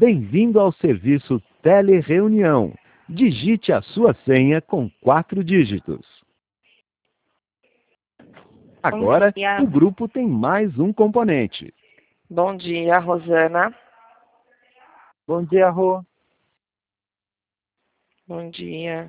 Bem-vindo ao serviço Telereunião. Digite a sua senha com 4 dígitos. Agora, o grupo tem mais um componente. Bom dia, Rosana. Bom dia, Rô. Bom dia.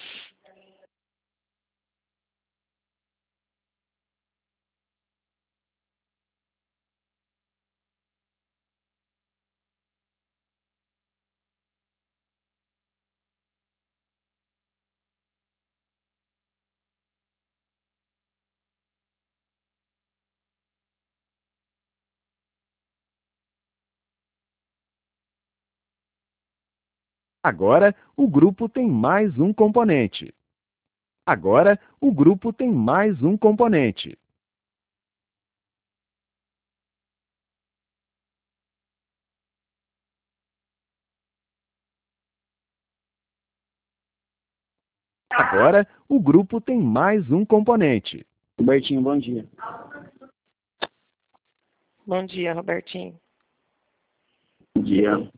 Agora, o grupo tem mais um componente. Agora, o grupo tem mais um componente. Agora, o grupo tem mais um componente. Robertinho, bom dia. Bom dia, Robertinho. Bom dia.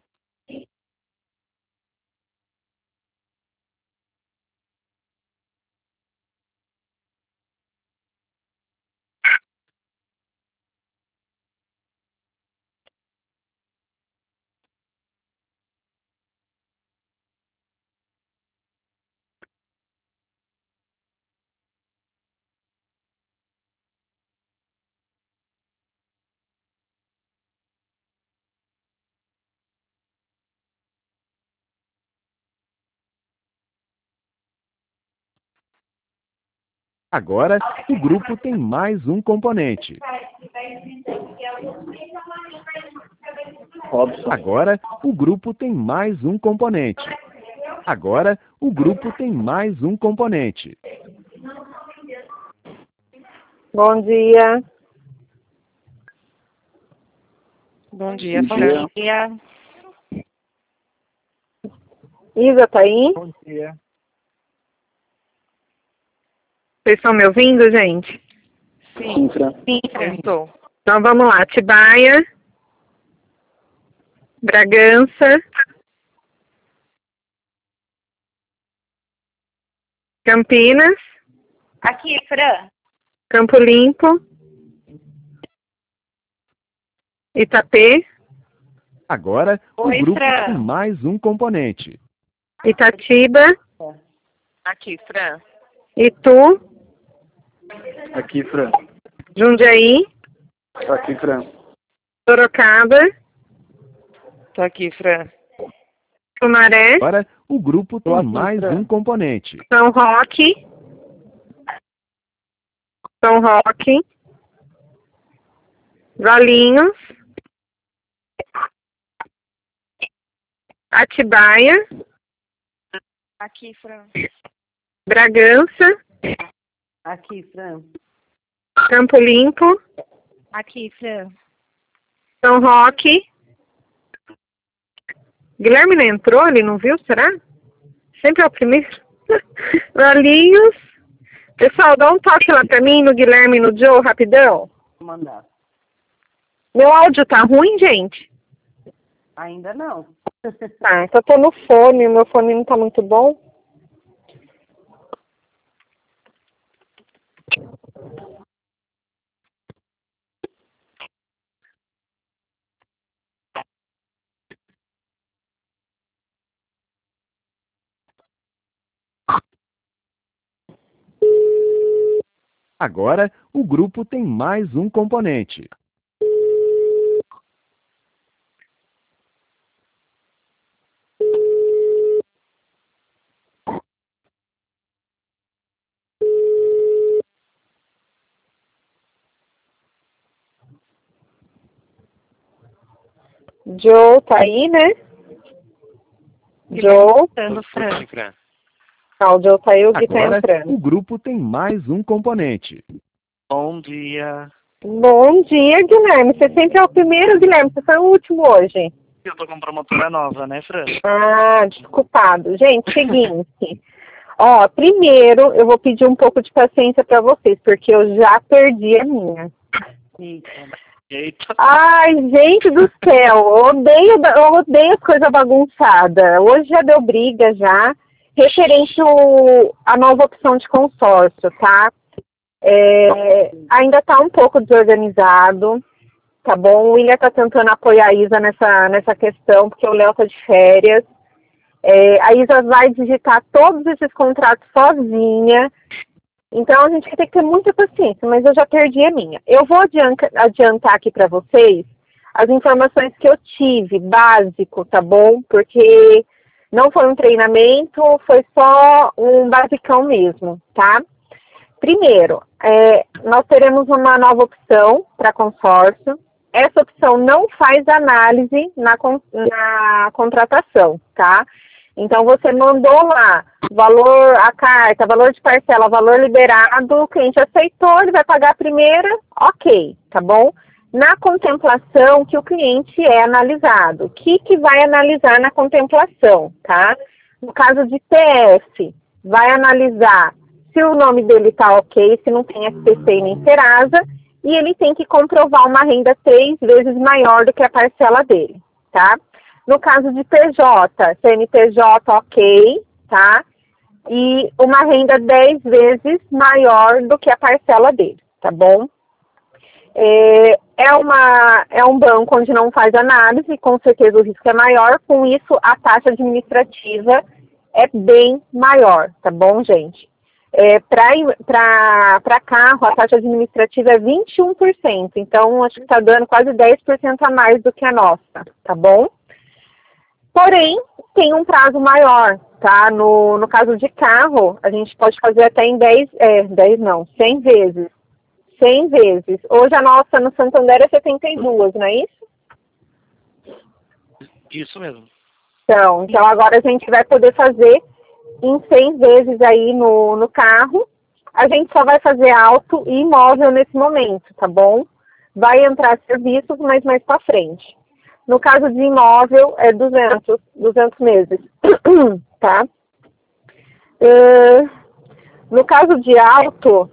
Agora, o grupo tem mais um componente. Robson. Agora, o grupo tem mais um componente. Agora, o grupo tem mais um componente. Bom dia. Bom dia, Bom Fran. dia. Isa, tá aí? Bom dia. Vocês estão me ouvindo, gente? Sim, Fran. Sim. Eu estou. Então vamos lá. Atibaia, Bragança, Campinas, Aqui, Fran. Campo Limpo, Itapê, Agora, Oi, o grupo Fran. tem mais um componente. Itatiba, Aqui, Fran. Itu, Aqui, Fran. Jundiaí, Aqui, Fran. Sorocaba, Tô aqui, Fran. Sumaré, Agora, o grupo tem aqui, mais Fran. um componente. São Roque, Valinhos, Atibaia, Aqui, Fran. Bragança, Aqui, Fran. Campo Limpo, Aqui, Fran. São Roque. Guilherme não entrou? Ele não viu, será? Sempre é o primeiro. Valinhos. Pessoal, dá um toque lá pra mim, no Guilherme e no Joe, rapidão. Vou mandar. Meu áudio tá ruim, gente? Ainda não. Tá, então eu tô no fone, meu fone não tá muito bom. Agora, o grupo tem mais um componente. Joe tá aí, né? Joe. Fran. Ah, o Joe tá aí, o Gui tá Agora, entrando. o grupo tem mais um componente. Bom dia. Bom dia, Guilherme. Você sempre é o primeiro, Guilherme. Você foi o último hoje. Eu tô com promotora nova, né, Fran? Ah, desculpado. Gente, seguinte. Ó, primeiro eu vou pedir um pouco de paciência pra vocês, porque eu já perdi a minha. Eita. Eita. Ai, gente do céu, eu odeio coisa bagunçada. Hoje já deu briga já, referente a nova opção de consórcio, tá? Ainda tá um pouco desorganizado, tá bom? O William tá tentando apoiar a Isa nessa questão, porque o Léo tá de férias. A Isa vai digitar todos esses contratos sozinha. Então, a gente vai ter que ter muita paciência, mas eu já perdi a minha. Eu vou adiantar aqui para vocês as informações que eu tive, básico, tá bom? Porque não foi um treinamento, foi só um basicão mesmo, tá? Primeiro, nós teremos uma nova opção para consórcio. Essa opção não faz análise na contratação, tá? Então, você mandou lá valor, a carta, valor de parcela, valor liberado, o cliente aceitou, ele vai pagar a primeira, ok, tá bom? Na contemplação, que o cliente é analisado. O que vai analisar na contemplação, tá? No caso de TF, vai analisar se o nome dele está ok, se não tem SPC nem Serasa, e ele tem que comprovar uma renda 3 vezes maior do que a parcela dele, tá? No caso de PJ, CNPJ ok, tá? E uma renda 10 vezes maior do que a parcela dele, tá bom? É um banco onde não faz análise, com certeza o risco é maior, com isso a taxa administrativa é bem maior, tá bom, gente? Para carro, a taxa administrativa é 21%, então acho que está dando quase 10% a mais do que a nossa, tá bom? Porém, tem um prazo maior, tá? No caso de carro, a gente pode fazer até em 100 vezes. 100 vezes. Hoje a nossa no Santander é 72, não é isso? Isso mesmo. Então agora a gente vai poder fazer em 100 vezes aí no carro. A gente só vai fazer auto e imóvel nesse momento, tá bom? Vai entrar serviços, mas mais para frente. No caso de imóvel, é 200 meses, tá? No caso de auto,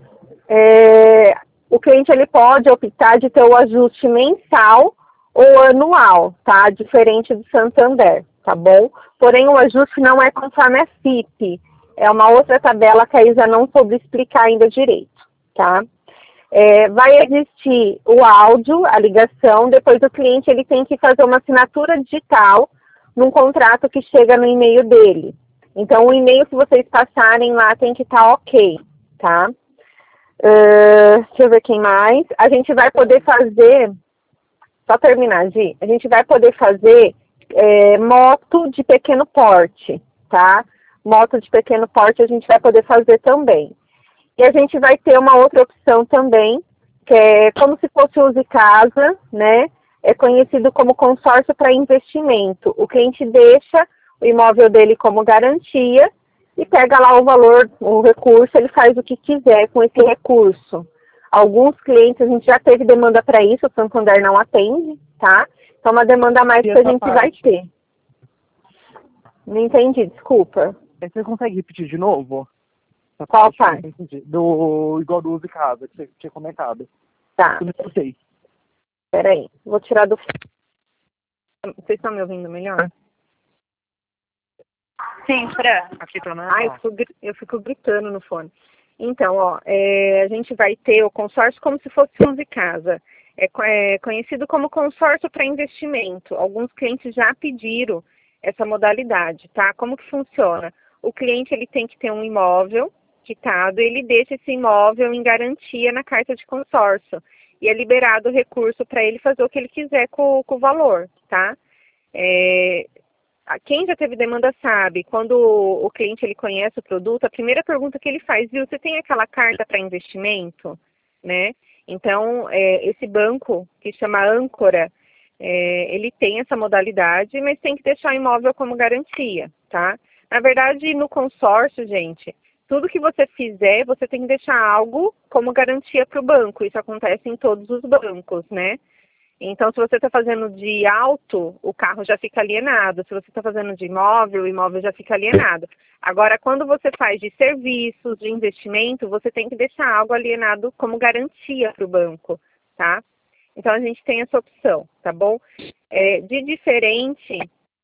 o cliente ele pode optar de ter o ajuste mensal ou anual, tá? Diferente do Santander, tá bom? Porém, o ajuste não é conforme a FIP. É uma outra tabela que a Isa não soube explicar ainda direito, tá? Vai existir o áudio, a ligação, depois o cliente ele tem que fazer uma assinatura digital num contrato que chega no e-mail dele. Então, o e-mail que vocês passarem lá tem que estar ok, tá? Deixa eu ver quem mais. A gente vai poder fazer, só terminar, Gi, a gente vai poder fazer moto de pequeno porte, tá? Moto de pequeno porte a gente vai poder fazer também. E a gente vai ter uma outra opção também, que é como se fosse Use Casa, né? É conhecido como consórcio para investimento. O cliente deixa o imóvel dele como garantia e pega lá o valor, o recurso, ele faz o que quiser com esse recurso. Alguns clientes, a gente já teve demanda para isso, o Santander não atende, tá? Então, uma demanda a mais que a gente vai ter. Não entendi, desculpa. Você consegue repetir de novo? Qual parte? Igual do Use Casa, que você tinha comentado. Tá. Eu não escutei. Peraí, vou tirar do... Vocês estão me ouvindo melhor? Sim, Fran. Aqui tá normal. Ai, eu fico gritando no fone. Então, a gente vai ter o consórcio como se fosse Use Casa. É conhecido como consórcio para investimento. Alguns clientes já pediram essa modalidade, tá? Como que funciona? O cliente ele tem que ter um imóvel quitado, ele deixa esse imóvel em garantia na carta de consórcio e é liberado o recurso para ele fazer o que ele quiser com o valor, tá? Quem já teve demanda sabe, quando o cliente ele conhece o produto, a primeira pergunta que ele faz, viu, você tem aquela carta para investimento, né? Então, esse banco, que chama Âncora, ele tem essa modalidade, mas tem que deixar o imóvel como garantia, tá? Na verdade, no consórcio, gente, tudo que você fizer, você tem que deixar algo como garantia para o banco. Isso acontece em todos os bancos, né? Então, se você está fazendo de auto, o carro já fica alienado. Se você está fazendo de imóvel, o imóvel já fica alienado. Agora, quando você faz de serviços, de investimento, você tem que deixar algo alienado como garantia para o banco, tá? Então, a gente tem essa opção, tá bom? De diferente,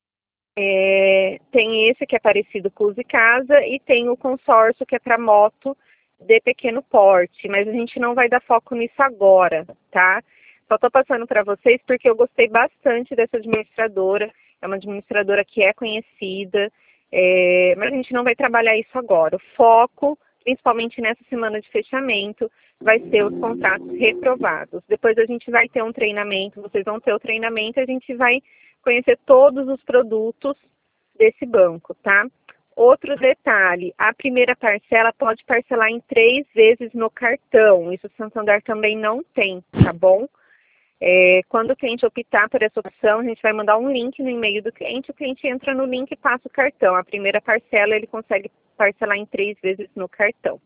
tem esse que é parecido com o Use Casa e tem o consórcio que é para moto de pequeno porte, mas a gente não vai dar foco nisso agora, tá? Só estou passando para vocês porque eu gostei bastante dessa administradora, é uma administradora que é conhecida, mas a gente não vai trabalhar isso agora. O foco, principalmente nessa semana de fechamento, vai ser os contratos reprovados. Depois a gente vai ter um treinamento, vocês vão ter o treinamento e a gente vai conhecer todos os produtos desse banco, tá? Outro detalhe, a primeira parcela pode parcelar em 3 vezes no cartão. Isso o Santander também não tem, tá bom? Quando o cliente optar por essa opção, a gente vai mandar um link no e-mail do cliente, o cliente entra no link e passa o cartão. A primeira parcela ele consegue parcelar em 3 vezes no cartão.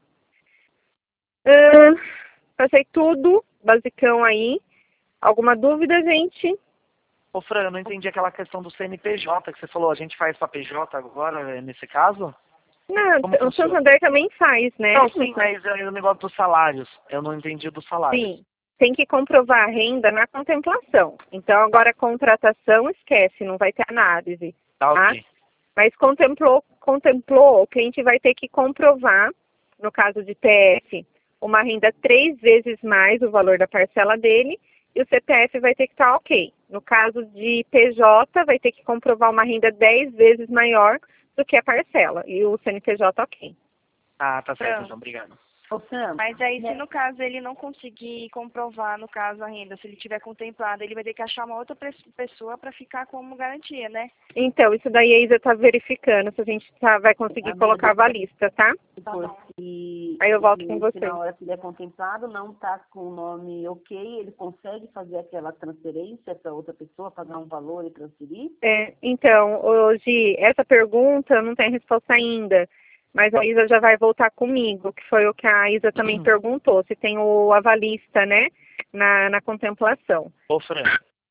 Passei tudo, basicão aí. Alguma dúvida, gente? Ô, Fran, eu não entendi aquela questão do CNPJ que você falou. A gente faz para PJ agora, nesse caso? Não, Como o funciona? Santander também faz, né? Não, sim, mas o negócio dos salários. Eu não entendi dos salários. Sim, tem que comprovar a renda na contemplação. Então, agora a contratação, esquece, não vai ter análise. Tá, Tá? ok. Mas contemplou, o cliente vai ter que comprovar, no caso de TF, uma renda 3 vezes mais o valor da parcela dele, e o CPF vai ter que estar ok. No caso de PJ, vai ter que comprovar uma renda 10 vezes maior do que a parcela, e o CNPJ ok. Ah, tá certo, Fran. então, obrigado. Ô, Fran, Mas aí, se no caso ele não conseguir comprovar, no caso, a renda, se ele tiver contemplado, ele vai ter que achar uma outra pessoa para ficar como garantia, né? Então, isso daí a Isa está verificando se a gente vai conseguir colocar a valista, tá? depois que Aí eu volto o com cliente, você. na hora que ele é contemplado, não está com o nome ok, ele consegue fazer aquela transferência para outra pessoa, pagar um valor e transferir? Então, hoje, essa pergunta não tem resposta ainda, mas a Isa já vai voltar comigo, que foi o que a Isa também perguntou, se tem o avalista, né, na contemplação. Ô, Fran,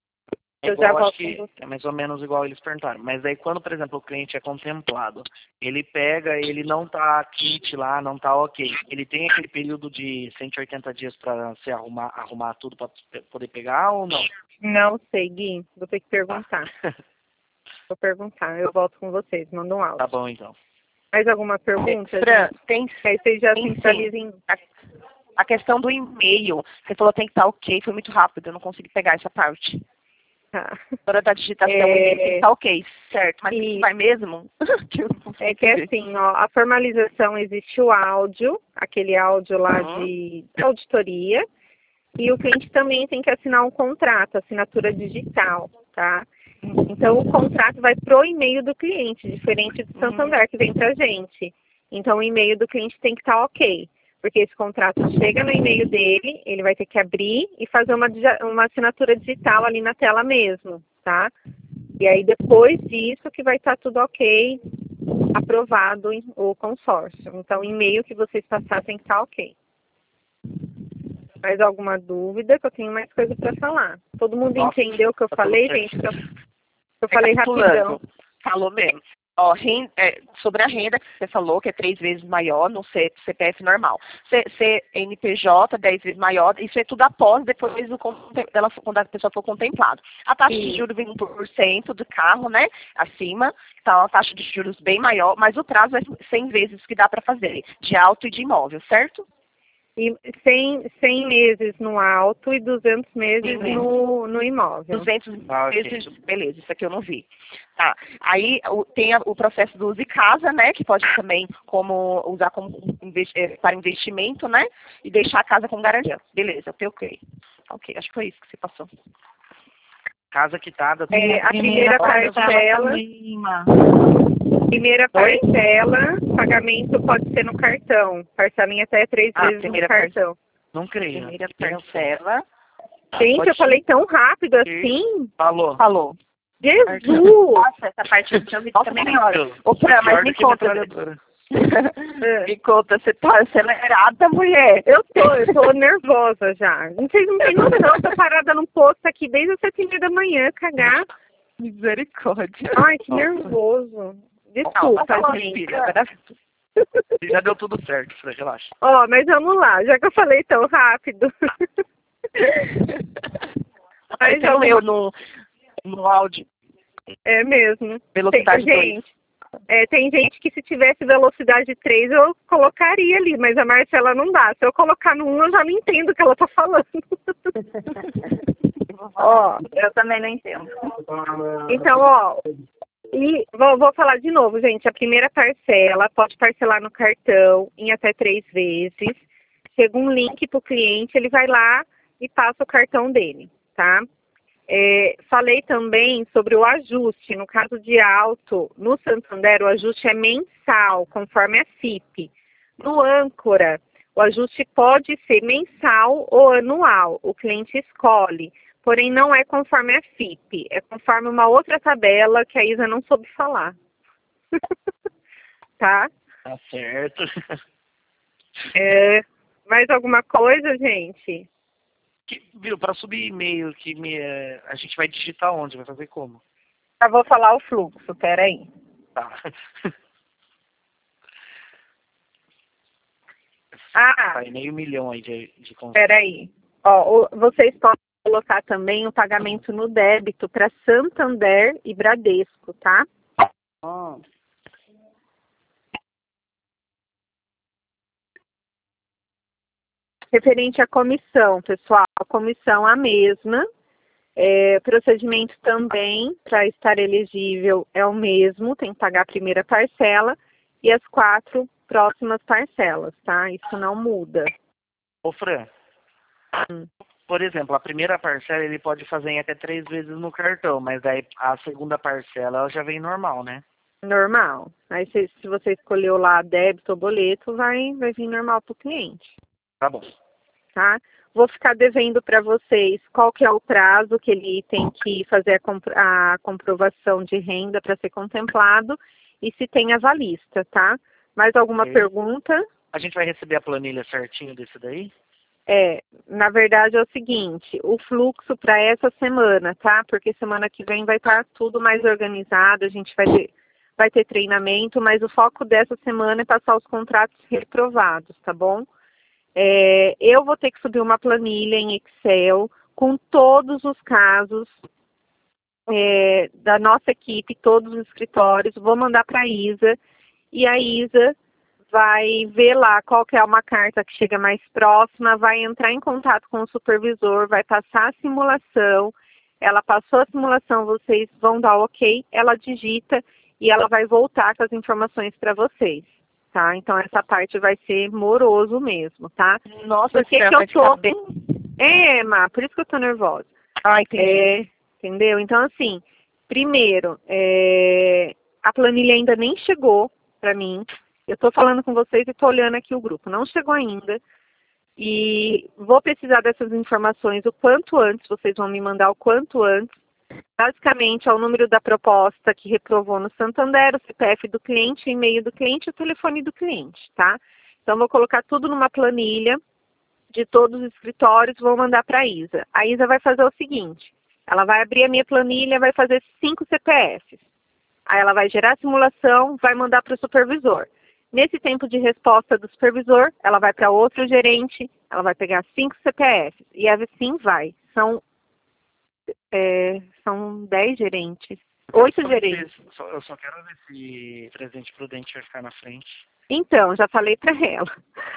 Eu igual, já acho volto que com você. é mais ou menos igual eles perguntaram. Mas aí quando, por exemplo, o cliente é contemplado, ele pega, ele não tá kit lá, não tá ok. Ele tem aquele período de 180 dias para se arrumar tudo para poder pegar ou não? Não sei, Gui, vou ter que perguntar. Vou perguntar, eu volto com vocês, manda um áudio. Tá bom, então. Mais alguma pergunta? Fran, gente? tem Aí vocês já sim. centralizem. a questão do e-mail. Você falou tem que estar ok, foi muito rápido, eu não consegui pegar essa parte. Tá. Na hora da digitação, o e-mail tem que estar ok, certo. Mas E- vai mesmo? Que eu não consigo É que entender. assim, ó, a formalização existe o áudio, aquele áudio lá de auditoria, e o cliente também tem que assinar um contrato, assinatura digital, tá? Então, o contrato vai pro e-mail do cliente, diferente do Santander, que vem pra gente. Então, o e-mail do cliente tem que estar ok, porque esse contrato chega no e-mail dele, ele vai ter que abrir e fazer uma assinatura digital ali na tela mesmo, tá? E aí, depois disso, que vai estar tudo ok, aprovado o consórcio. Então, o e-mail que vocês passaram tem que estar ok. Mais alguma dúvida? Que eu tenho mais coisa para falar. Todo mundo Nossa, entendeu o que eu tá tudo falei, certo. gente? Eu falei rapidão. Falou mesmo. Ó, sobre a renda que você falou, que é 3 vezes maior no CPF normal. CNPJ, 10 vezes maior, isso é tudo após, depois quando a pessoa for contemplada. A taxa de juros vem 1% do carro, né, acima, então a taxa de juros bem maior, mas o prazo é 100 vezes que dá para fazer, de auto e de imóvel, certo? E 100 meses no alto e 200 meses no imóvel. 200 Ah, ok. vezes, beleza, isso aqui eu não vi. Tá. Aí tem o processo do Use Casa, né, que pode também usar para investimento, né, e deixar a casa com garantia. Beleza, ok. Ok, acho que foi isso que você passou. Casa quitada. A primeira parcela, pagamento pode ser no cartão. Parcelinha até 3 vezes no primeira cartão. Não creio. Primeira parcela. Gente, Pode eu falei tão rápido assim. Falou. Jesus! Nossa, essa parte eu tinha ouvido também na hora. Ô, Fran, mas Pior me do que conta. metralhadora. Me conta, você tá acelerada, mulher? Eu tô nervosa já. Vocês não têm noção, tô parada num posto aqui desde as 7h30 da manhã, cagar. Misericórdia. Ai, que nervoso. Desculpa, gente. Já deu tudo certo, Fran, relaxa. Ó, mas vamos lá, já que eu falei tão rápido. Apareceu eu no áudio. É mesmo. Velocidade Gente, tem gente que se tivesse velocidade 3 eu colocaria ali, mas a Marcela não dá. Se eu colocar no 1 eu já não entendo o que ela tá falando. Ó, eu também não entendo. Então, ó, e vou falar de novo, gente. A primeira parcela pode parcelar no cartão em até 3 vezes. Chega um link para o cliente, ele vai lá e passa o cartão dele, tá? Falei também sobre o ajuste. No caso de auto, no Santander, o ajuste é mensal, conforme a FIP. No Âncora, o ajuste pode ser mensal ou anual. O cliente escolhe. Porém, não é conforme a FIP. É conforme uma outra tabela que a Isa não soube falar. Tá? Tá certo. Mais alguma coisa, gente? Viu, para subir e-mail, a gente vai digitar onde? Vai fazer como? Eu vou falar o fluxo, peraí. Tá. Tá em meio milhão aí de peraí. Ó, vocês podem colocar também o pagamento no débito para Santander e Bradesco, tá? Referente à comissão, pessoal, a comissão a mesma, procedimento também, para estar elegível, é o mesmo, tem que pagar a primeira parcela e as 4 próximas parcelas, tá? Isso não muda. Ô, Fran, por exemplo, a primeira parcela ele pode fazer em até 3 vezes no cartão, mas daí a segunda parcela ela já vem normal, né? Normal. Aí se você escolheu lá débito ou boleto, vai vir normal para o cliente. Tá bom. Tá? Vou ficar devendo para vocês qual que é o prazo que ele tem que fazer a comprovação de renda para ser contemplado e se tem avalista, tá? Mais alguma pergunta? A gente vai receber a planilha certinho desse daí? Na verdade é o seguinte, o fluxo para essa semana, tá? Porque semana que vem vai estar tudo mais organizado, a gente vai ter treinamento, mas o foco dessa semana é passar os contratos reprovados, tá bom? Eu vou ter que subir uma planilha em Excel com todos os casos da nossa equipe, todos os escritórios, vou mandar para a Isa, e a Isa vai ver lá qual que é uma carta que chega mais próxima, vai entrar em contato com o supervisor, vai passar a simulação, ela passou a simulação, vocês vão dar ok, ela digita e ela vai voltar com as informações para vocês. Tá? Então, essa parte vai ser moroso mesmo, tá? Nossa, que eu tô... Má, por isso que eu tô nervosa. Entendi. Entendeu? Então, assim, primeiro, a planilha ainda nem chegou para mim. Eu tô falando com vocês e tô olhando aqui o grupo. Não chegou ainda. E vou precisar dessas informações o quanto antes. Vocês vão me mandar o quanto antes. Basicamente, é o número da proposta que reprovou no Santander, o CPF do cliente, o e-mail do cliente e o telefone do cliente, tá? Então, vou colocar tudo numa planilha de todos os escritórios, vou mandar para a Isa. A Isa vai fazer o seguinte, ela vai abrir a minha planilha, vai fazer 5 CPFs. Aí ela vai gerar a simulação, vai mandar para o supervisor. Nesse tempo de resposta do supervisor, ela vai para outro gerente, ela vai pegar 5 CPFs. E assim vai. São 10 gerentes. 8 gerentes. Eu só quero ver se Presidente Prudente vai ficar na frente. Então, já falei para ela.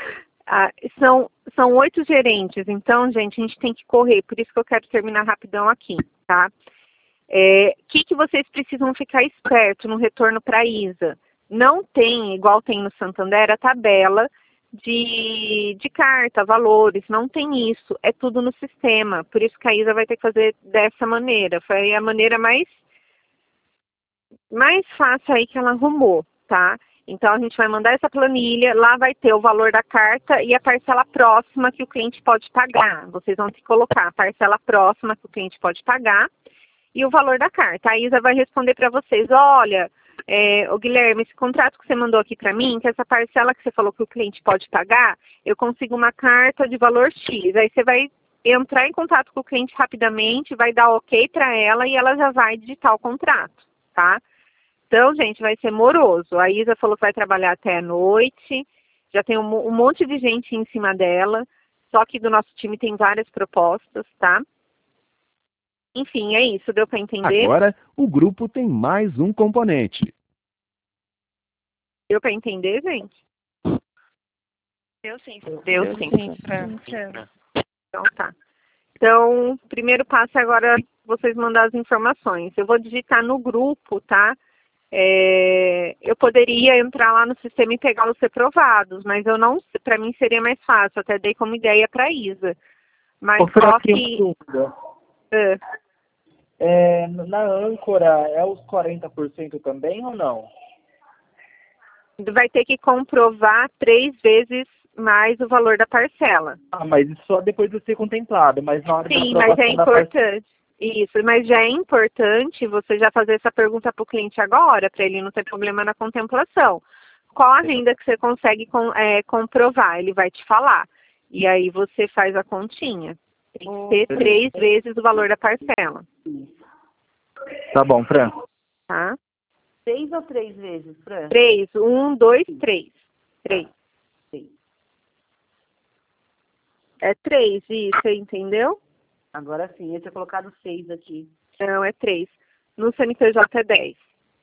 São 8 gerentes. Então, gente, a gente tem que correr. Por isso que eu quero terminar rapidão aqui, tá? Que vocês precisam ficar esperto no retorno para a Isa? Não tem, igual tem no Santander, a tabela de carta, valores, não tem isso, é tudo no sistema, por isso que a Isa vai ter que fazer dessa maneira, foi a maneira mais fácil aí que ela arrumou, tá? Então a gente vai mandar essa planilha, lá vai ter o valor da carta e a parcela próxima que o cliente pode pagar, vocês vão ter que colocar a parcela próxima que o cliente pode pagar e o valor da carta. A Isa vai responder para vocês, olha, ô Guilherme, esse contrato que você mandou aqui para mim, que essa parcela que você falou que o cliente pode pagar, eu consigo uma carta de valor X. Aí você vai entrar em contato com o cliente rapidamente, vai dar ok para ela e ela já vai digitar o contrato, tá? Então, gente, vai ser moroso. A Isa falou que vai trabalhar até a noite, já tem um monte de gente em cima dela. Só que do nosso time tem várias propostas, tá? Enfim, é isso. Deu para entender? Agora, o grupo tem mais um componente. Deu para entender, gente? Eu sim. Deu sim. Então tá. Então, o primeiro passo é agora vocês mandar as informações. Eu vou digitar no grupo, tá? Eu poderia entrar lá no sistema e pegar os reprovados, mas eu não, para mim seria mais fácil, até dei como ideia para a Isa. Mas só que... Na âncora, é os 40% também ou não? vai ter que comprovar 3 vezes mais o valor da parcela. Ah, mas isso só depois de ser contemplado, mas na hora Sim, da mas é aprovação da parcela... importante. Isso, mas já é importante você já fazer essa pergunta para o cliente agora, para ele não ter problema na contemplação. Qual a renda que você consegue comprovar? Ele vai te falar. E aí você faz a continha. Tem que ser 3 vezes o valor da parcela. Tá bom, Fran. Tá? 6 ou 3 vezes, Fran? 3. 1, 2, 3. 3. É 3, isso, entendeu? Agora sim, eu tinha colocado 6 aqui. Não, é 3. No CNPJ é 10.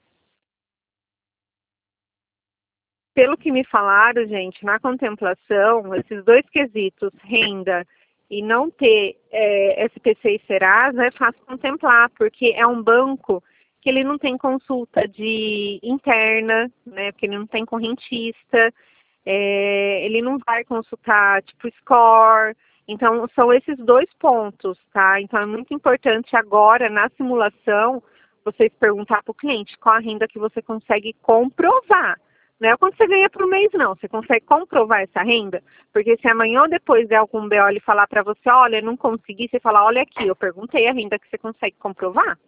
Pelo que me falaram, gente, na contemplação, esses 2 quesitos, renda e não ter SPC e Serasa, é fácil contemplar, porque é um banco que ele não tem consulta de interna, né, porque ele não tem correntista, ele não vai consultar, tipo, score. Então, são esses 2 pontos, tá? Então, é muito importante agora, na simulação, vocês perguntar para o cliente qual a renda que você consegue comprovar. Não é quanto você ganha por mês, não. Você consegue comprovar essa renda? Porque se amanhã ou depois der algum BO e falar para você, olha, não consegui, você fala, olha aqui, eu perguntei a renda que você consegue comprovar.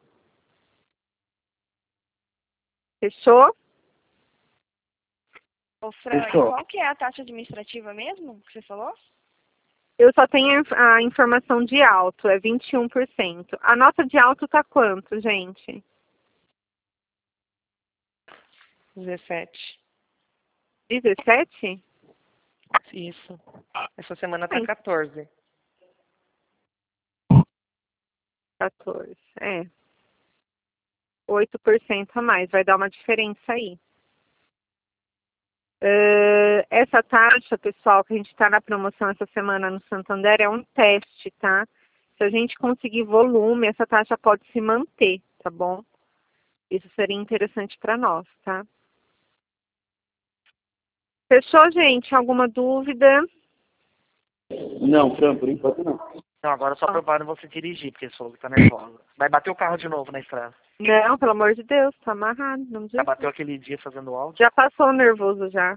Fechou? Ô, Fran, e qual que é a taxa administrativa mesmo que você falou? Eu só tenho a informação de alto, é 21%. A nota de alto tá quanto, gente? 17. 17? Isso. Essa semana tá 14. 14, 8% a mais, vai dar uma diferença aí. Essa taxa, pessoal, que a gente está na promoção essa semana no Santander, é um teste, tá? Se a gente conseguir volume, essa taxa pode se manter, tá bom? Isso seria interessante para nós, tá? Fechou, gente? Alguma dúvida? Não, Fran, por enquanto não. Não, agora só prepara você dirigir, porque você falou que tá nervosa. Vai bater o carro de novo na estrada. Não, pelo amor de Deus, tá amarrado. Não Já bateu aquele dia fazendo áudio? Já passou o nervoso, já.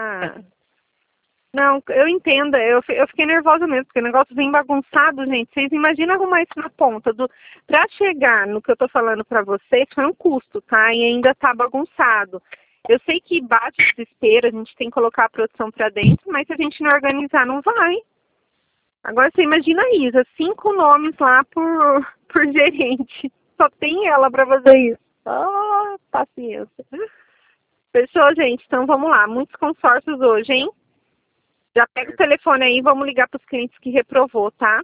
Não, eu entendo, eu fiquei nervosa mesmo, porque o negócio vem bagunçado, gente. Vocês imaginam arrumar isso na ponta. Pra chegar no que eu tô falando pra vocês, foi um custo, tá? E ainda tá bagunçado. Eu sei que bate o desespero, a gente tem que colocar a produção pra dentro, mas se a gente não organizar, não vai. Agora você imagina a Isa, 5 nomes lá por gerente. Só tem ela pra fazer isso. Paciência. Fechou, gente? Então vamos lá. Muitos consórcios hoje, hein? Já pega o telefone aí, vamos ligar para os clientes que reprovou, tá?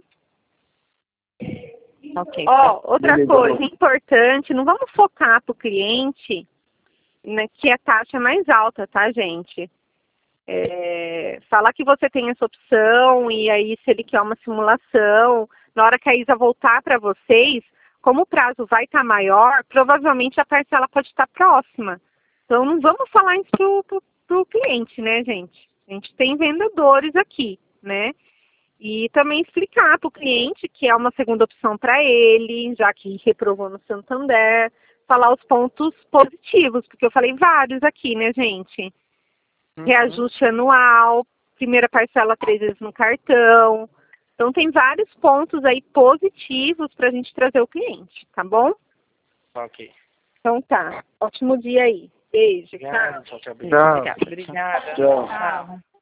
Ok. Outra coisa importante, não vamos focar para o cliente, né, que a taxa é mais alta, tá, gente? Falar que você tem essa opção e aí se ele quer uma simulação, na hora que a Isa voltar para vocês, como o prazo vai estar maior, provavelmente a parcela pode estar próxima. Então não vamos falar isso pro cliente, né, gente? A gente tem vendedores aqui, né? E também explicar para o cliente que é uma segunda opção para ele, já que reprovou no Santander, falar os pontos positivos, porque eu falei vários aqui, né, gente? Reajuste anual, primeira parcela 3 vezes no cartão. Então, tem vários pontos aí positivos para a gente trazer o cliente, tá bom? Ok. Então tá. Ótimo dia aí. Beijo. Obrigado, Tchau. tchau. Obrigada. Tchau. Tchau.